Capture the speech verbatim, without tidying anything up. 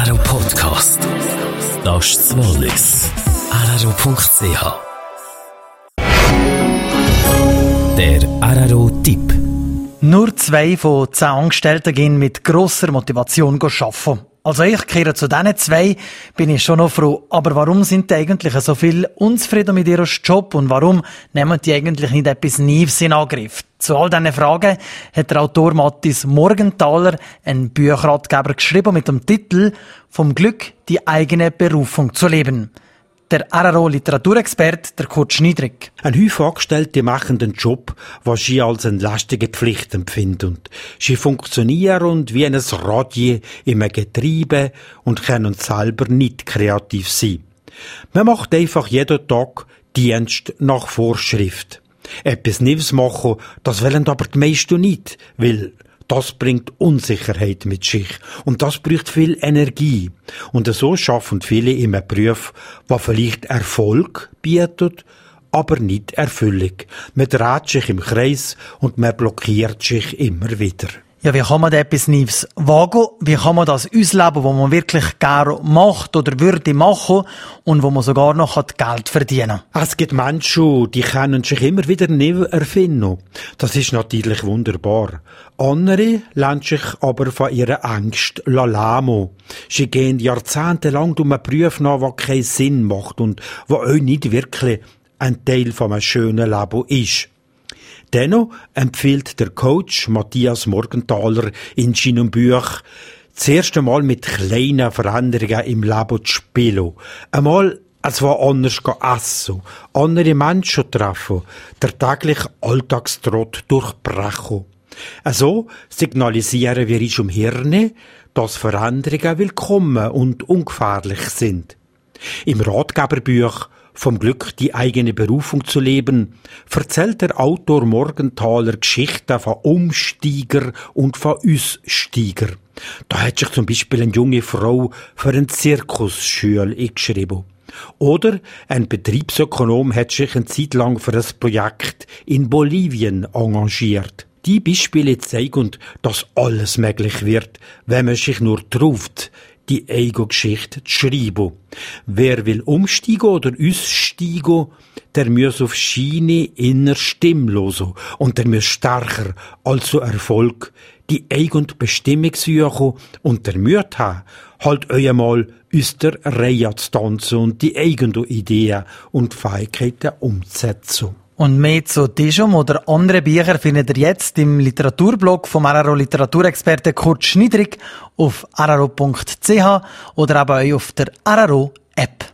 R R O Podcast. Das ist das Wallis. R R O Punkt C H. Der R R O-Tipp. Nur zwei von zehn Angestellten gehen mit grosser Motivation arbeiten. Also ich kehre zu diesen zwei, bin ich schon noch froh. Aber warum sind die eigentlich so viel unzufrieden mit ihrem Job und warum nehmen die eigentlich nicht etwas Neues in Angriff? Zu all diesen Fragen hat der Autor Matthias Morgenthaler einen Bücherratgeber geschrieben mit dem Titel «Vom Glück, die eigene Berufung zu leben». Der R R O-Literaturexperte, der Kurt Schniedrig. Ein Häufig Angestellte machen den Job, was sie als eine lästige Pflicht empfinden. Und sie funktionieren wie ein Radio im Getriebe und können selber nicht kreativ sein. Man macht einfach jeden Tag Dienst nach Vorschrift. Etwas Neues machen, das wollen aber die meisten nicht, weil das bringt Unsicherheit mit sich. Und das braucht viel Energie. Und so schaffen viele in einem Beruf, der vielleicht Erfolg bietet, aber nicht Erfüllung. Man dreht sich im Kreis und man blockiert sich immer wieder. Ja, wie kann man da etwas Neues wagen? Wie kann man das ausleben, was man wirklich gerne macht oder würde machen und wo man sogar noch Geld verdienen kann? Es gibt Menschen, die können sich immer wieder neu erfinden. Das ist natürlich wunderbar. Andere lassen sich aber von ihrer Angst lassen. Sie gehen jahrzehntelang um einen Beruf nach, der keinen Sinn macht und der auch nicht wirklich ein Teil von einem schönen Leben ist. Dennoch empfiehlt der Coach Matthias Morgenthaler in seinem Buch, das erste Mal mit kleinen Veränderungen im Leben zu spielen. Einmal es war anders essen, andere Menschen treffen, der tägliche Alltagstrott durchbrechen. Also signalisieren wir uns im Hirn, dass Veränderungen willkommen und ungefährlich sind. Im Ratgeberbuch «Vom Glück, die eigene Berufung zu leben» erzählt der Autor Morgenthaler Geschichten von Umsteiger und von Aussteiger. Da hat sich zum Beispiel eine junge Frau für eine Zirkusschule eingeschrieben. Oder ein Betriebsökonom hat sich eine Zeit lang für ein Projekt in Bolivien engagiert. Die Beispiele zeigen, dass alles möglich wird, wenn man sich nur traut, die eigene Geschichte zu schreiben. Wer will umsteigen oder aussteigen, der muss auf seine innere Stimme hören. Und der muss stärker als zu Erfolg die eigene Bestimmung suchen und der Mut haben, halt einmal aus der Reihe zu tanzen und die eigenen Ideen und Fähigkeiten umzusetzen. Und mehr zu diesem oder anderen Büchern findet ihr jetzt im Literaturblog vom R R O-Literaturexperten Kurt Schniedrig auf R R O Punkt C H oder eben auch auf der R R O-App.